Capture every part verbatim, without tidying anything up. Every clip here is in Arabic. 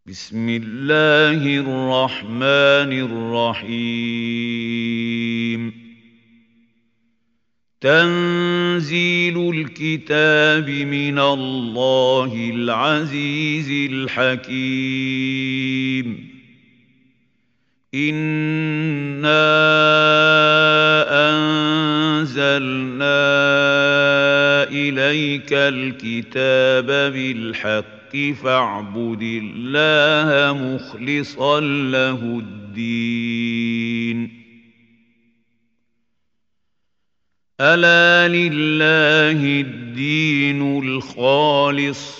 بسم الله الرحمن الرحيم تنزيل الكتاب من الله العزيز الحكيم إنا أنزلنا إليك الكتاب بالحق فاعبد الله مخلصا له الدين ألا لله الدين الخالص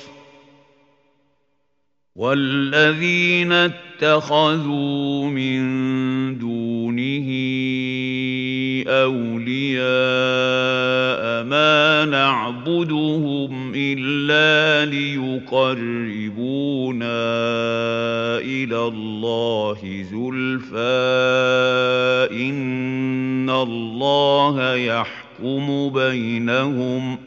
والذين اتخذوا من دونه أولياء ما نعبدهم إلا ليقربونا إلى الله زلفى إن الله يحكم بينهم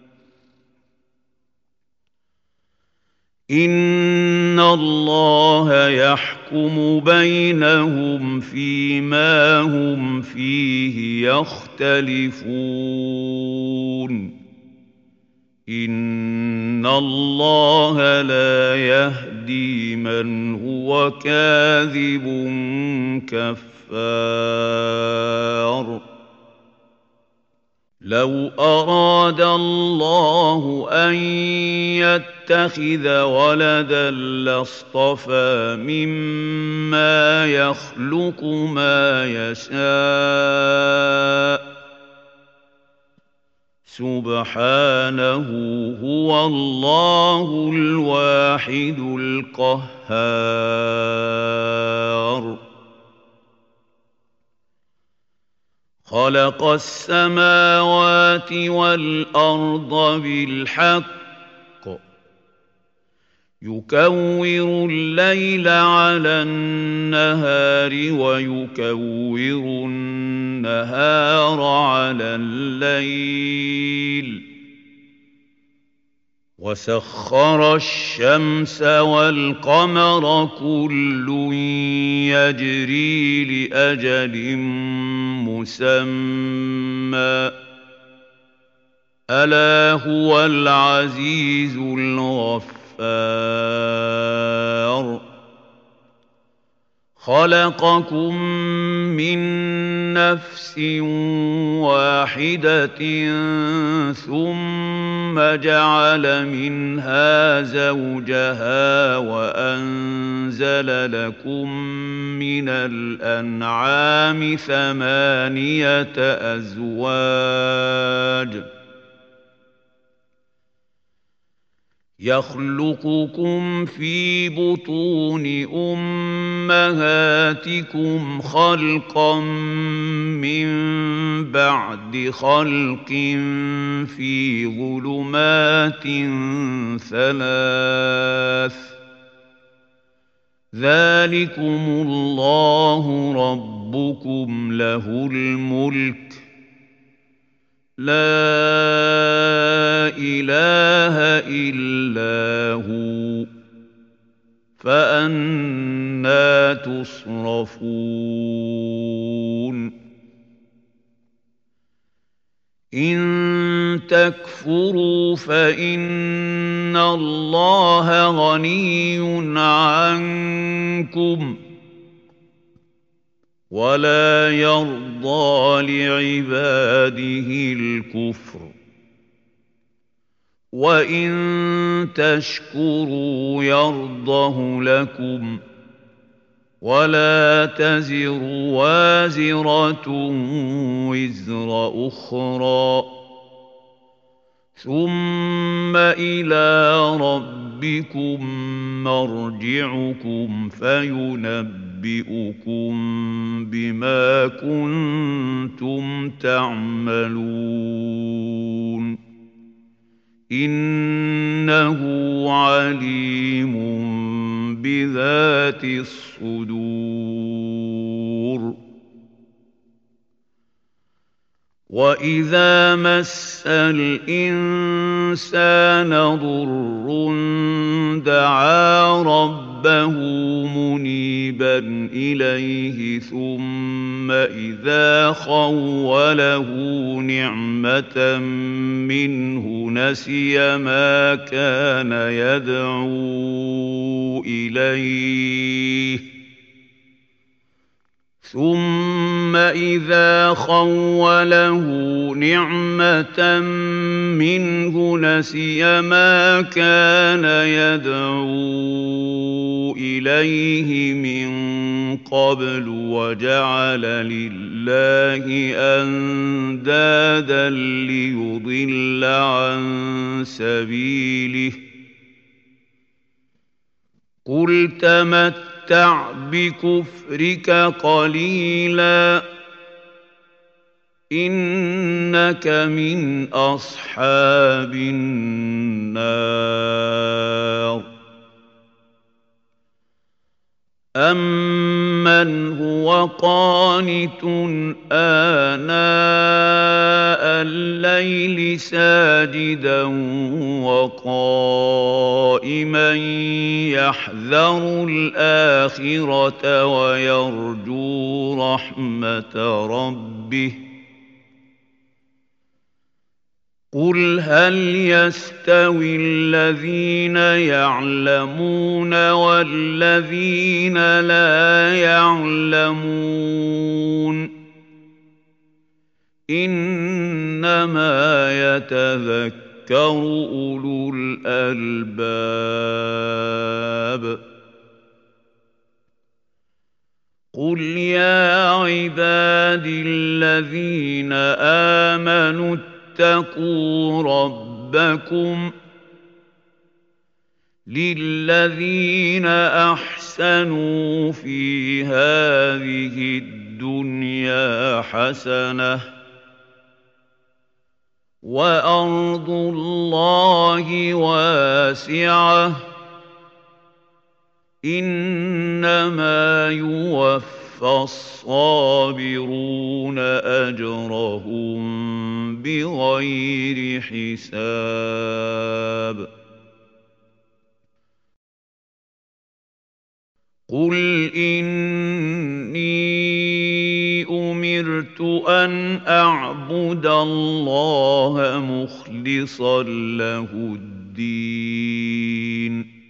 إن الله يحكم بينهم فيما هم فيه يختلفون إن الله لا يهدي من هو كاذب كفار لو أراد الله أن يتخذ ولدا لاصطفى مما يخلق ما يشاء سبحانه هو الله الواحد القهار خلق السماوات والأرض بالحق يكور الليل على النهار ويكور النهار على الليل وسخر الشمس والقمر كل يجري لأجل مسمى ألا هو العزيز الغفار خلقكم من نفس واحدة ثم جعل منها زوجها وأنزل لكم من الأنعام ثمانية أزواج يخلقكم في بطون أمهاتكم خلقا من بعد خلق في ظلمات ثلاث ذلكم الله ربكم له الملك لا إله إلا هو فأنى تصرفون إن تكفروا فإن الله غني عنكم ولا يرضى لعباده الكفر وإن تشكروا يرضه لكم ولا تزر وازرة وزر أخرى ثم إلى ربكم مرجعكم فينبئكم بما كنتم تعملون إنه عليم بذات الصدور وَإِذَا مَسَّ الْإِنسَانَ الإنسان ضر دعا ربه منيبا إليه ثم إذا خوله نعمة منه نسي ما كان يدعو إليه ثم إذا خوله نعمة منه نسي ما كان يدعو إليه من قبل وجعل لله أندادا ليضل عن سبيله قل تمتع تمتع بكفرك قليلا إنك من أصحاب النار أمن هو قانت آناء الليل ساجدا وقائما يحذر الآخرة ويرجو رحمة ربه قل هل يستوي الذين يعلمون والذين لا يعلمون إنما يتذكر أولو الألباب قل يا عبادي الذين آمنوا اتقوا ربكم للذين أحسنوا في هذه الدنيا حسنة وأرض الله واسعة إنما يوفى الصابرون أجرهم بغير حساب قل إني أمرت أن أعبد الله مخلصا له الدين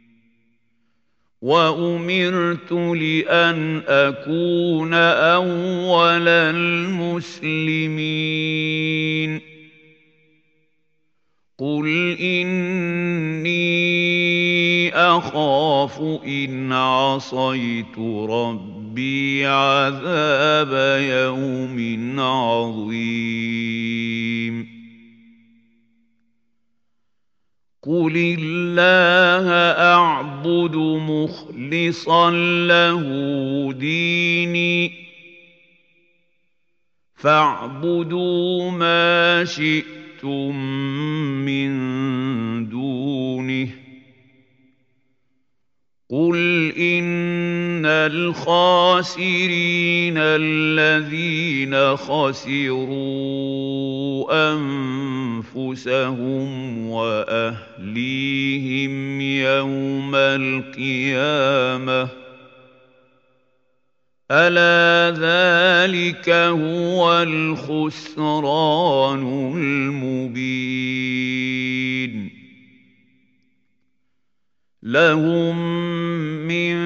وأمرت لأن أكون أول المسلمين قل إني أخاف إن عصيت ربي عذاب يوم عظيم قل الله أعبد مخلصا له ديني فاعبدوا ما شئتم من دونه قل إن الخاسرين الذين خسروا أنفسهم وأهليهم يوم القيامة ألا ذلك هو الخسران المبين لهم من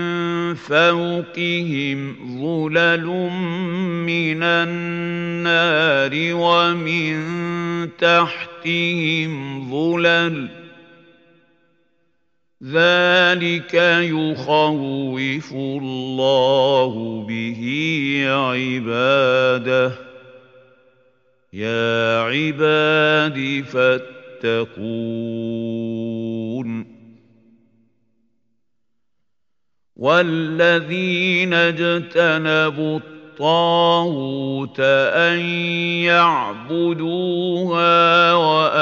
فوقهم ظلل من النار ومن تحتهم ظلل ذلك يخوف الله به عباده يا عباد فاتقون والذين اجتنبوا الطاغوت أن يعبدوها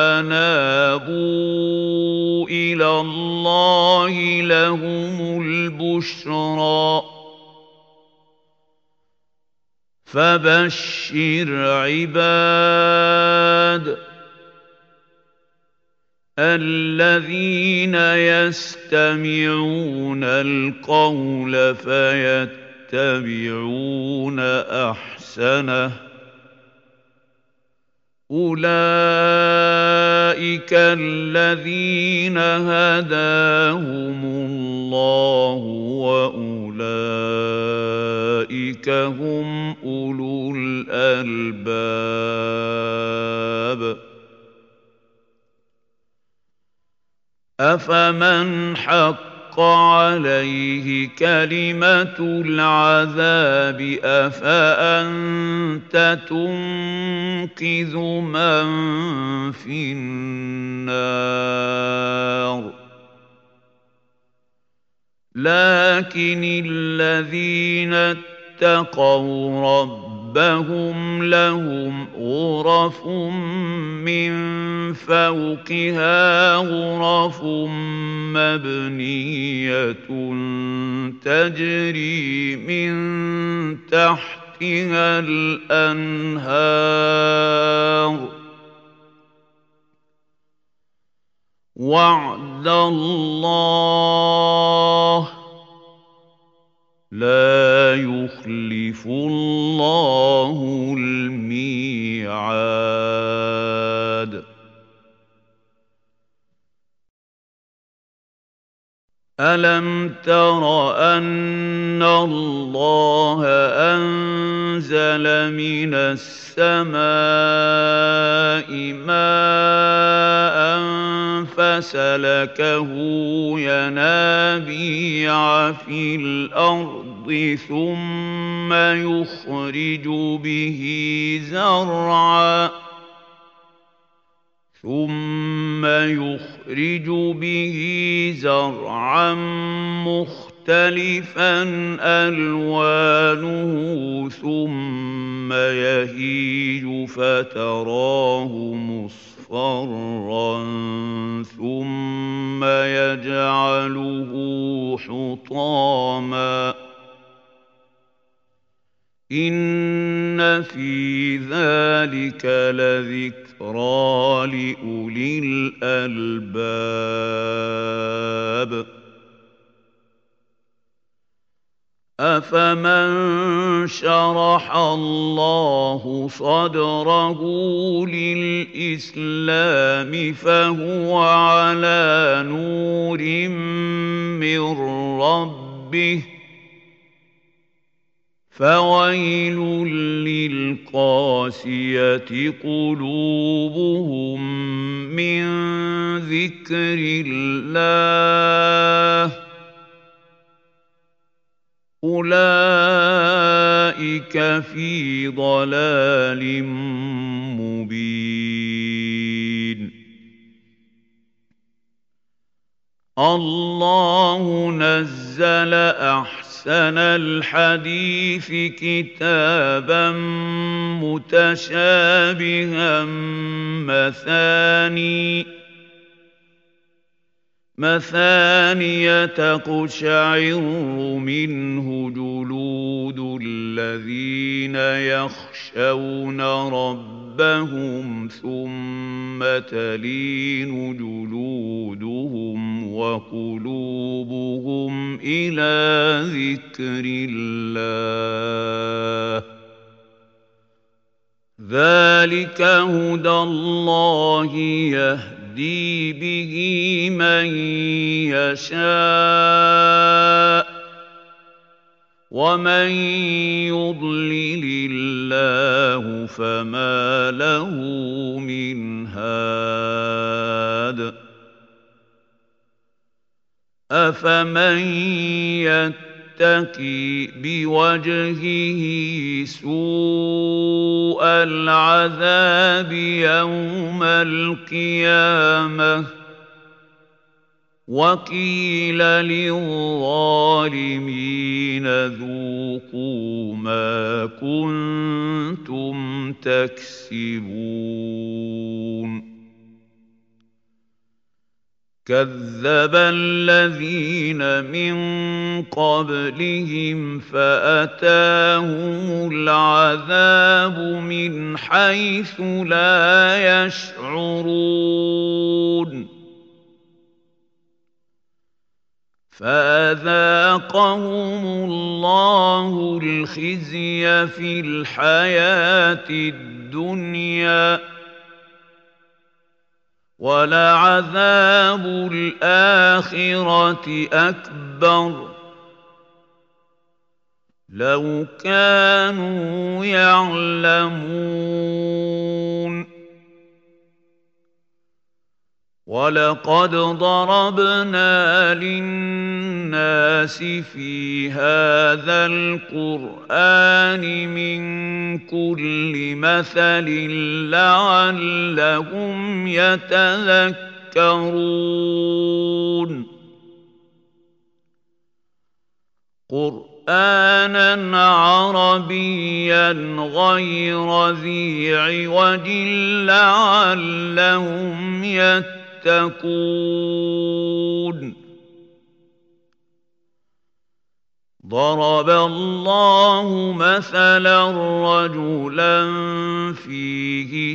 وأنابوا إلى الله لهم البشرى فبشر عباد الذين يستمعون القول فيتبعون أحسنه أولئك الذين هداهم الله وأولئك هم أولو الألباب أفمن حق عليه كلمة العذاب أفأنت تنقذ من في النار لكن الذين اتقوا ربهم لهم غرف من فوقها غرف مبنية تجري من تحتها الأنهار وعد الله لا يخلف الله الميعاد ألم تر أن الله أنزل من السماء ماء فسلكه ينابيع في الأرض ثم يخرج به زرعا ثم يخرج به زرعا مختلفا ألوانه ثم يهيج فتراه مصفرا ثم يجعله حطاما إن في ذلك لذكرى لأولي الألباب أفمن شرح الله صدره للإسلام فهو على نور من ربه فويل للقاسية قلوبهم من ذكر الله أولئك في ضلال مبين الله نزل أحسن أحسن الحديث كتابا متشابها مثاني مثانية تقشعر منه جلود الذين يخشون ربهم ثم تلين جلودهم وقلوبهم إلى ذكر الله ذلك هدى الله يهدي به من يشاء ومن يضلل الله فما له من هاد أفمن يتقي بوجهه سوء العذاب يوم القيامة وقيل للظالمين ذوقوا ما كنتم تكسبون كذب الذين من قبلهم فأتاهم العذاب من حيث لا يشعرون فأذاقهم الله الخزي في الحياة الدنيا ولعذاب الآخرة أكبر لو كانوا يعلمون ولقد ضربنا للناس في هذا القرآن من كل مثل لعلهم يتذكرون قرآنا عربيا غير ذي عوج لعلهم يتقون تتقون ضرب الله مثلا رجلا فيه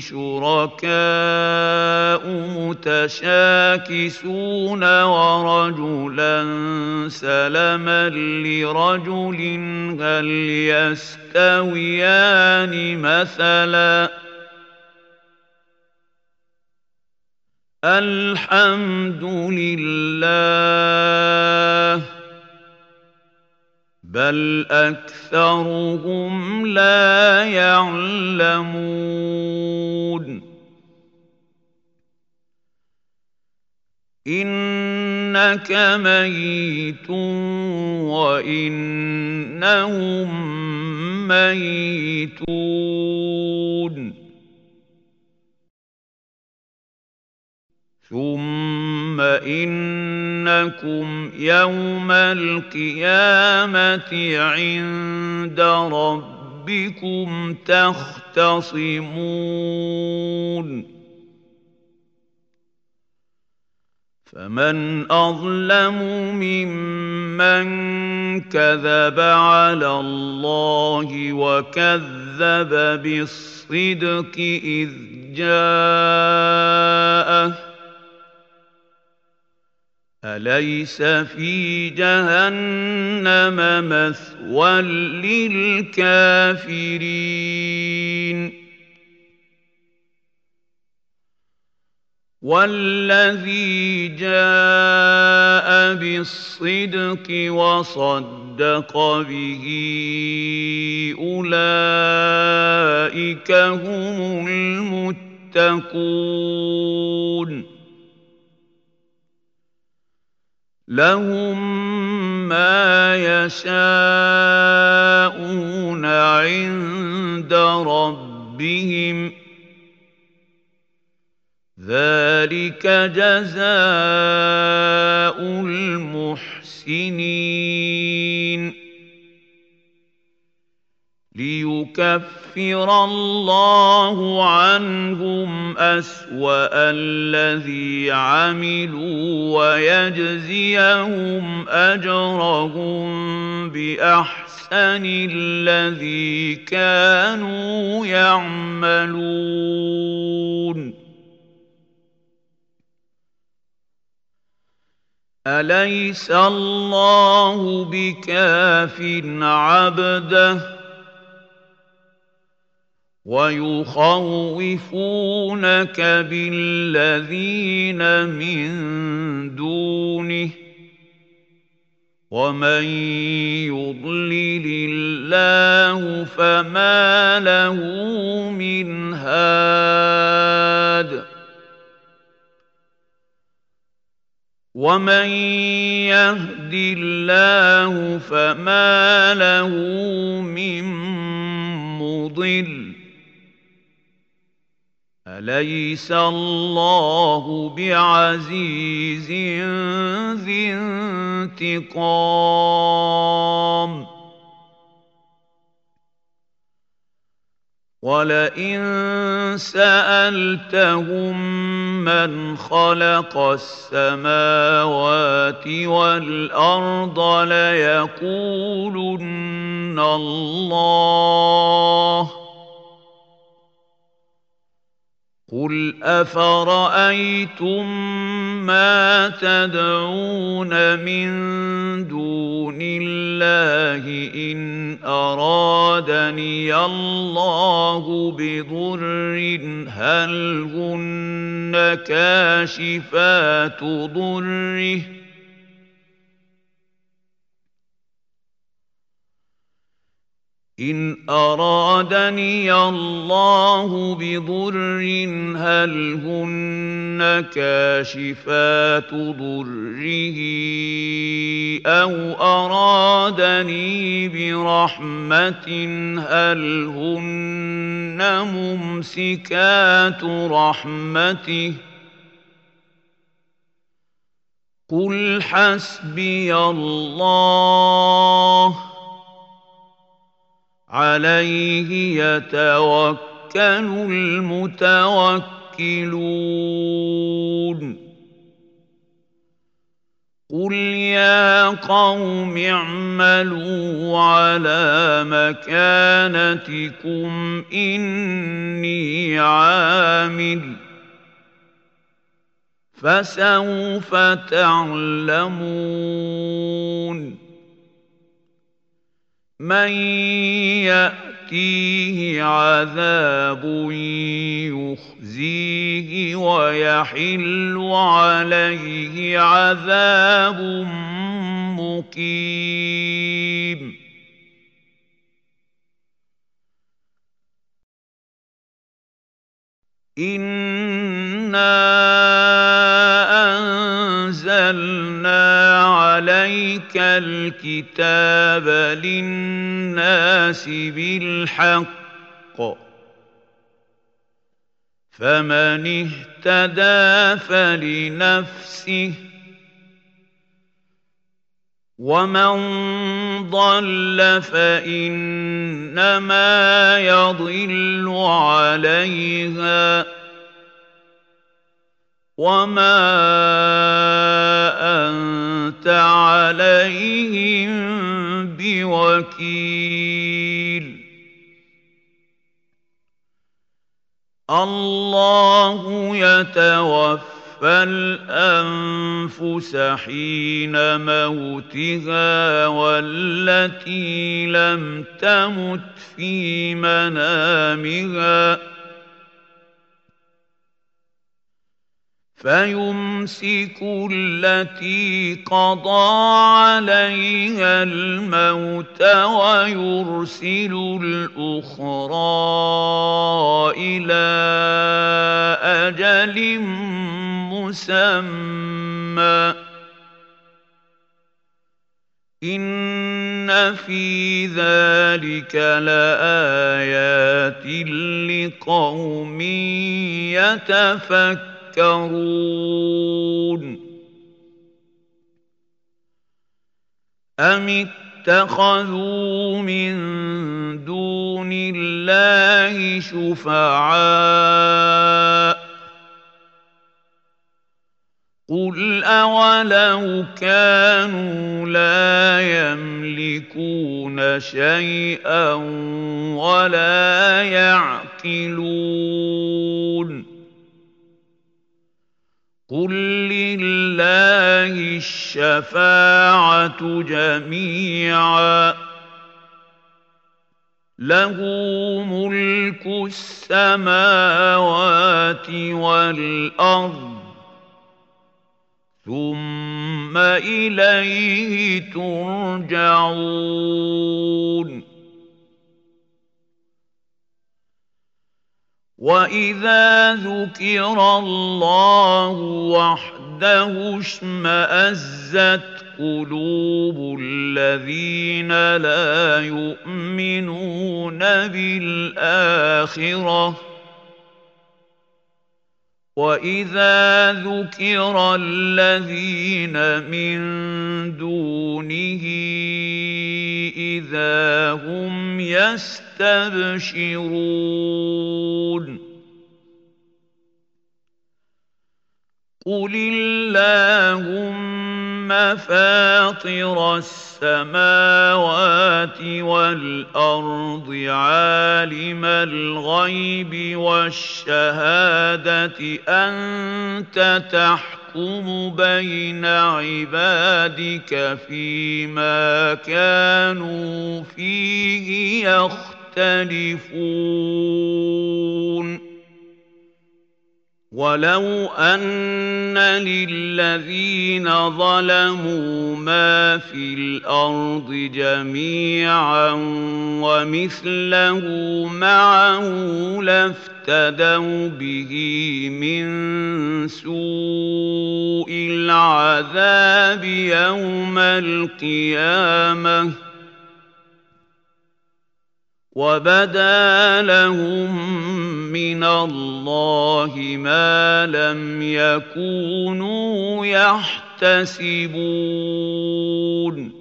شركاء متشاكسون ورجلا سلما لرجل هل يستويان مثلا الحمد لله بل أكثرهم لا يعلمون إنك ميت وإنهم ميتون ثم إنكم يوم القيامة عند ربكم تختصمون فمن أظلم ممن كذب على الله وكذب بالصدق إذ جاءه أليس في جهنم مثوى للكافرين والذي جاء بالصدق وصدق به أولئك هم المتقون لهم ما يشاءون عند ربهم ذلك جزاء المحسنين ليكفر الله عنهم أسوأ الذي عملوا ويجزيهم أجرهم بأحسن الذي كانوا يعملون أليس الله بكاف عبده ويخوفونك بالذين من دونه ومن يضلل الله فما له من هاد ومن يهد الله فما له من مضل أليس الله بعزيز ذي انتقام ولئن سألتهم من خلق السماوات والأرض ليقولن الله قُلْ أَفَرَأَيْتُم مَّا تَدْعُونَ مِن دُونِ اللَّهِ إِنْ أَرَادَنِيَ اللَّهُ بِضُرٍّ هَلْ هُنَّ كَاشِفَاتُ ضُرِّهِ إِنْ أَرَادَنِيَ اللَّهُ بِضُرٍّ هَلْ هُنَّ كَاشِفَاتُ ضُرِّهِ أَوْ أَرَادَنِي بِرَحْمَةٍ هَلْ هُنَّ مُمْسِكَاتُ رَحْمَتِهِ قُلْ حَسْبِيَ اللَّهُ عَلَيْهِ يَتَوَكَّلُ الْمُتَوَكِّلُونَ قُلْ يَا قَوْمِ اعْمَلُوا عَلَىٰ مَكَانَتِكُمْ إِنِّي عَامِلٌ فَسَوْفَ تَعْلَمُونَ مَن يَأْتِيهِ عَذَابٌ يُخْزِيهِ وَيَحِلُّ عَلَيْهِ عَذَابٌ مُّقِيمٌ إِنَّا أَنزَلْنَا عَلَيْكَ الْكِتَابَ لِلنَّاسِ بِالْحَقِّ فَمَنِ اهْتَدَىٰ فَلِنَفْسِهِ وَمَن ضَلَّ فَإِنَّمَا يَضِلُّ عَلَيْهَا وَمَا أَنتَ عَلَيْهِم بِوَكِيلٍ اللَّهُ يَتَوَفَّى الْأَنفُسَ حِينَ مَوْتِهَا وَالَّتِي لَمْ تَمُتْ فِي مَنَامِهَا فَيُمْسِكُ الَّتِي قَضَىٰ عَلَيْهَا الْمَوْتَ وَيُرْسِلُ الْأُخْرَىٰ إِلَىٰ أَجَلٍ مُّسَمًّى ۚ إِنَّ فِي ذَٰلِكَ لَآيَاتٍ لِّقَوْمٍ يَتَفَكَّرُونَ أَمِ اتَّخَذُوا مِن دُونِ اللَّهِ شُفَعَاءَ قُلْ أَوَلَوْ كَانُوا لَا يَمْلِكُونَ شَيْئًا وَلَا يَعْقِلُونَ قُل لِّلَّهِ الشَّفَاعَةُ جَمِيعًا لَّهُ مُلْكُ السَّمَاوَاتِ وَالْأَرْضِ ثُمَّ إِلَيْهِ تُرْجَعُونَ وَإِذَا ذُكِرَ اللَّهُ وَحْدَهُ اشْمَأَزَّتْ قُلُوبُ الَّذِينَ لَا يُؤْمِنُونَ بِالْآخِرَةِ وَإِذَا ذُكِرَ الَّذِينَ مِن دُونِهِ إِذَا هُمْ يَسْتَبْشِرُونَ قُلِ اللَّهُمَّ فاطر السماوات والأرض عالم الغيب والشهادة أنت تحكم بين عبادك فيما كانوا فيه يختلفون ولو أن للذين ظلموا ما في الأرض جميعا ومثله معه لافتدوا به من سوء العذاب يوم القيامة وبدا لهم من الله ما لم يكونوا يحتسبون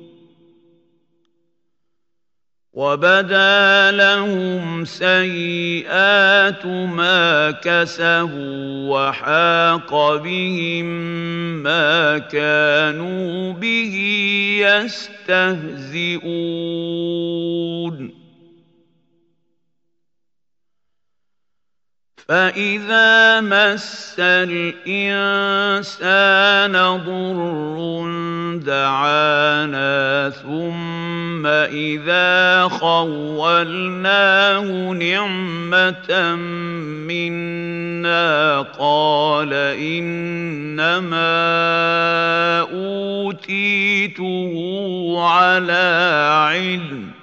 وبدا لهم سيئات ما كسبوا وحاق بهم ما كانوا به يستهزئون فإذا مس الإنسان ضر دعانا ثم إذا خولناه نعمة منا قال إنما أوتيته على علم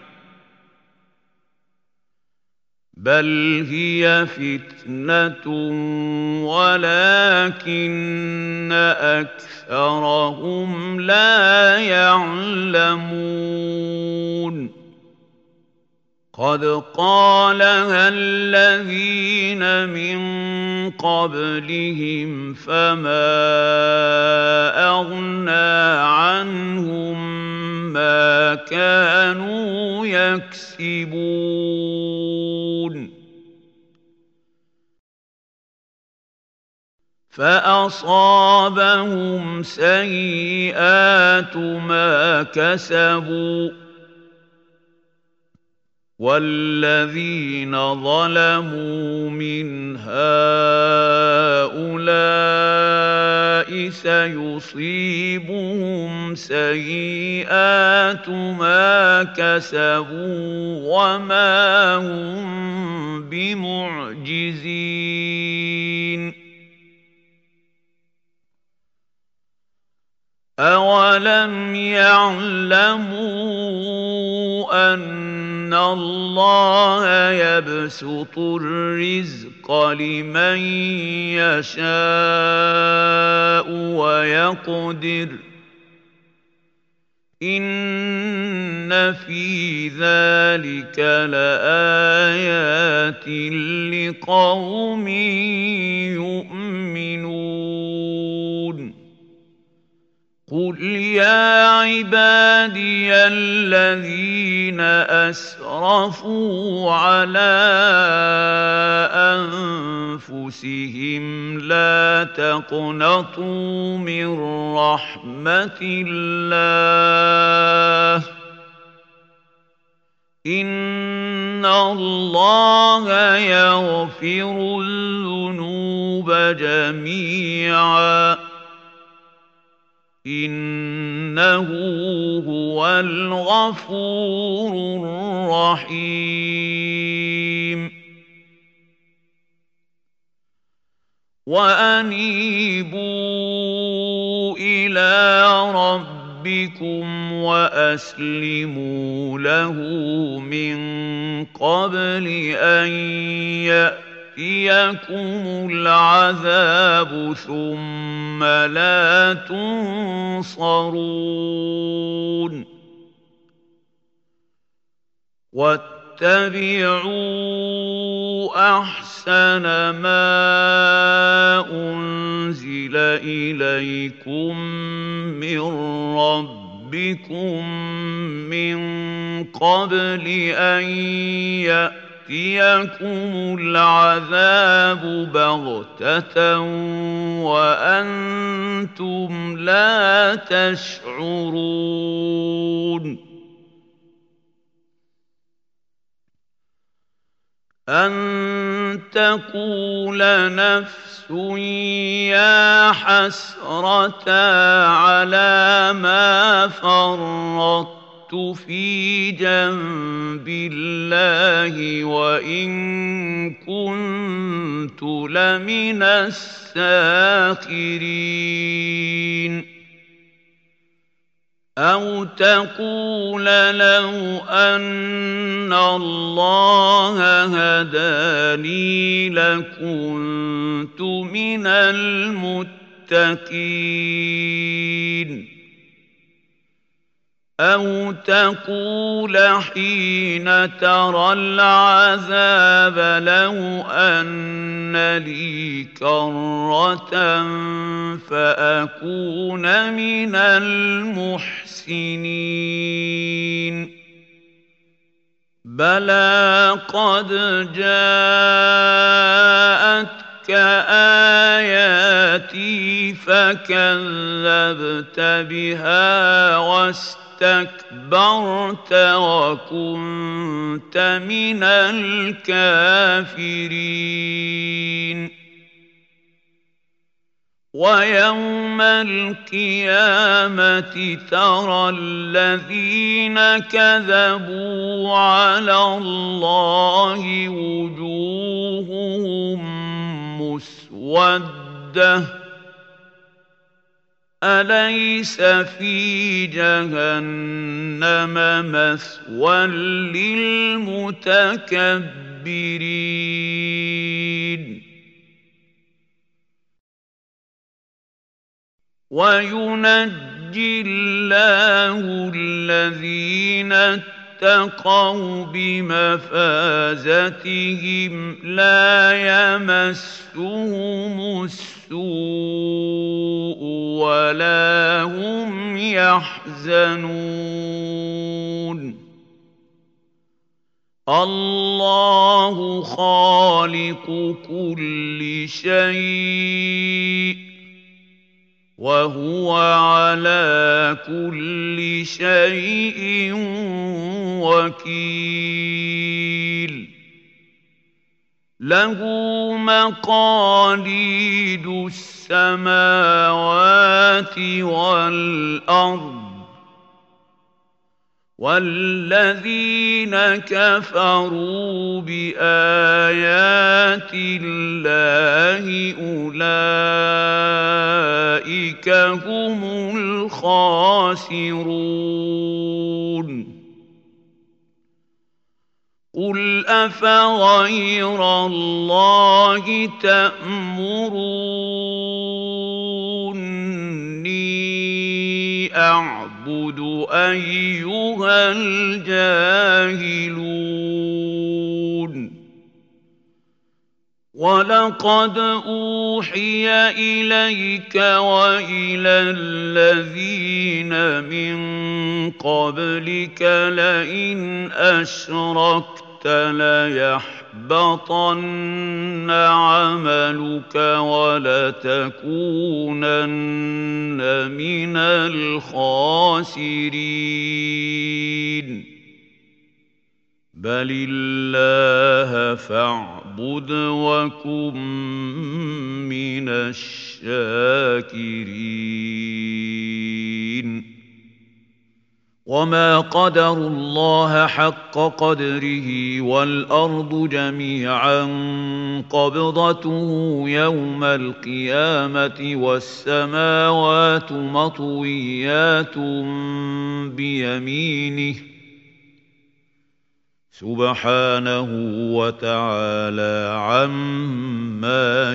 بل هي فتنة ولكن أكثرهم لا يعلمون قد قالها الذين من قبلهم فما أغنى عنهم ما كانوا يكسبون فأصابهم سيئات ما كسبوا والذين ظلموا من هؤلاء سيصيبهم سيئات ما كسبوا وما هم بمعجزين أولم يعلموا أن الله يبسط الرزق لمن يشاء ويقدر إن في ذلك لآيات لقوم يؤمنون قل يا عبادي الذين أسرفوا على أنفسهم لا تقنطوا من رحمة الله إن الله يغفر الذنوب جميعا إنه هو الغفور الرحيم وأنيبوا إلى ربكم وأسلموا له من قبل أن يأتي يأتيكم العذاب ثم لا تنصرون واتبعوا أحسن ما أنزل إليكم من ربكم من قبل أن يأتي يأتيكم العذاب بغتة وأنتم لا تشعرون أن تقول نفس يا حسرة على ما فرطت في جنب الله وإن كنت لمن الساخرين أو تقول لو أن الله هداني لكنت من المتقين أو تقول حين ترى العذاب لو أن لي كرة فأكون من المحسنين بلى قد جاءتك آياتي فكذبت بها واستكبرت اسْتَكْبَرْتَ وَكُنْتَ مِنَ الْكَافِرِينَ وَيَوْمَ الْقِيَامَةِ تَرَى الَّذِينَ كَذَبُوا عَلَى اللَّهِ وُجُوهُهُم مُّسْوَدَّةٌ أَلَيْسَ فِي جَهَنَّمَ مَثْوًى لِّلْمُتَكَبِّرِينَ وَيُنَجِّي اللَّهُ الَّذِينَ اتَّقَوْا بِمَفَازَتِهِمْ لَا يَمَسُّهُمُ السُّوءُ وَلَا هُمْ يَحْزَنُونَ اللَّهُ خَالِقُ كُلِّ شَيْءٍ وَهُوَ عَلَى كُلِّ شَيْءٍ وَكِيلٌ لَهُ مَقَالِيدُ السَّمَاوَاتِ وَالْأَرْضِ وَالَّذِينَ كَفَرُوا بِآيَاتِ اللَّهِ أُولَٰئِكَ هُمُ الْخَاسِرُونَ قُلْ أَفَغَيْرَ اللَّهِ تَأْمُرُونِّي أَعْبُدُ أَيُّهَا الْجَاهِلُونَ وَلَقَدْ أُوحِيَ إِلَيْكَ وَإِلَى الَّذِينَ مِن قَبْلِكَ لَئِنْ أَشْرَكْتَ لَيَحْبَطَنَّ عَمَلُكَ وَلَتَكُونَنَّ مِنَ الْخَاسِرِينَ بَلِ اللَّهَ فَاعْبُدْ وَكُن مِّنَ الشَّاكِرِينَ وَمَا قَدَرُوا اللَّهَ حَقَّ قَدْرِهِ وَالْأَرْضُ جَمِيعًا قَبْضَتُهُ يَوْمَ الْقِيَامَةِ وَالسَّمَاوَاتُ مَطْوِيَّاتٌ بِيَمِينِهِ سُبْحَانَهُ وَتَعَالَى عَمَّا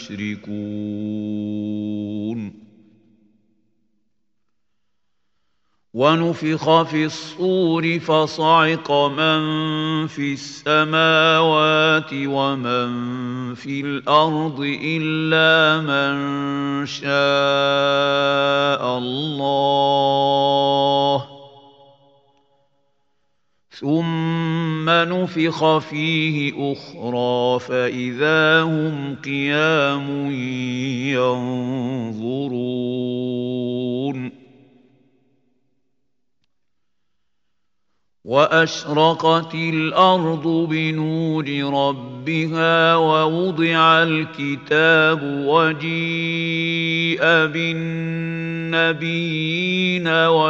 يُشْرِكُونَ وَنُفِخَ فِي الصُّورِ فَصَعِقَ مَن فِي السَّمَاوَاتِ وَمَن فِي الْأَرْضِ إِلَّا مَن شَاءَ اللَّهُ ثُمَّ ثم نفخ فيه أخرى فإذا هم قيام ينظرون وأشرقت الأرض بنور ربها ووضع الكتاب وجيء بالنبيين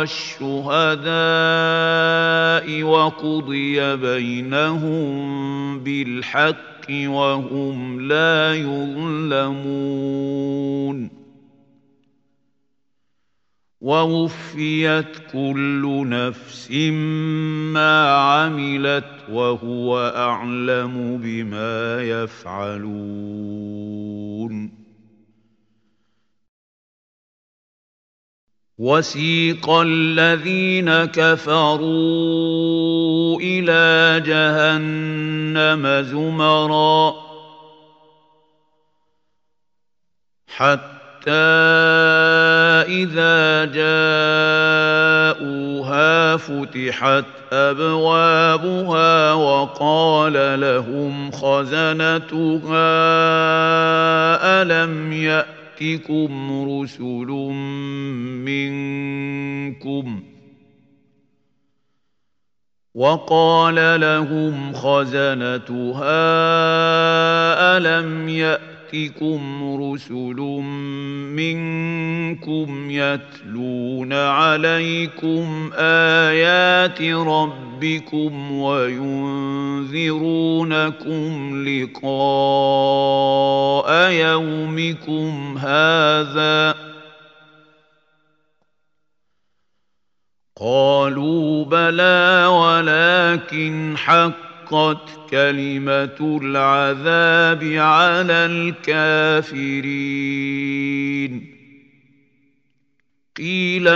والشهداء وقضي بينهم بالحق وهم لا يظلمون ووفيت كل نفس ما عملت وهو أعلم بما يفعلون وسيق الذين كفروا إلى جهنم زمرا حتى إذا جاءوها فتحت أبوابها وقال لهم خزنتها ألم يأتكم رسل منكم وقال لهم خزنتها ألم يأتكم يأتكم رسل منكم يتلون عليكم آيات ربكم وينذرونكم لقاء يومكم هذا قالوا بلى ولكن حق حقت كلمة العذاب على الكافرين قيل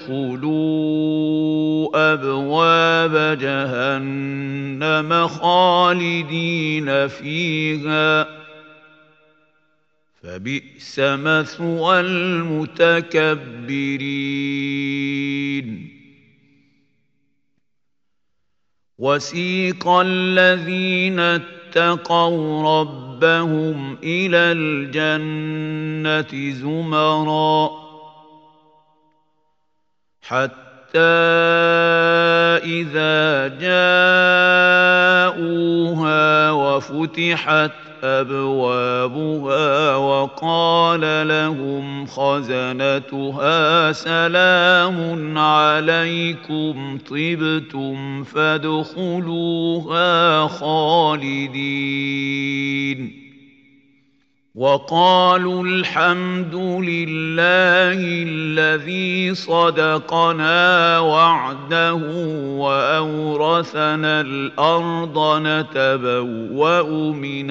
ادخلوا أبواب جهنم خالدين فيها فبئس مثوى المتكبرين وسيق الذين اتقوا ربهم إلى الجنة زمرا حتى إذا جاءوها وفتحت أبوابها وقال لهم خزنتها سلام عليكم طبتم فادخلوها خالدين وقالوا الحمد لله الذي صدقنا وعده وأورثنا الأرض نتبوأ من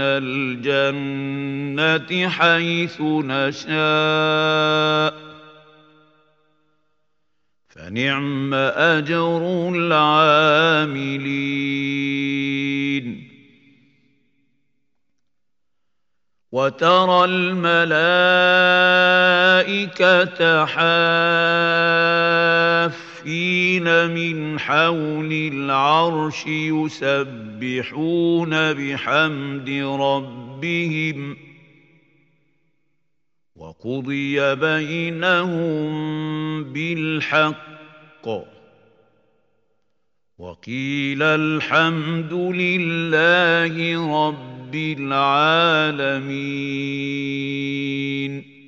الجنة حيث نشاء فنعم أجر العاملين وترى الملائكة حافين من حول العرش يسبحون بحمد ربهم وقضي بينهم بالحق وقيل الحمد لله رب العالمين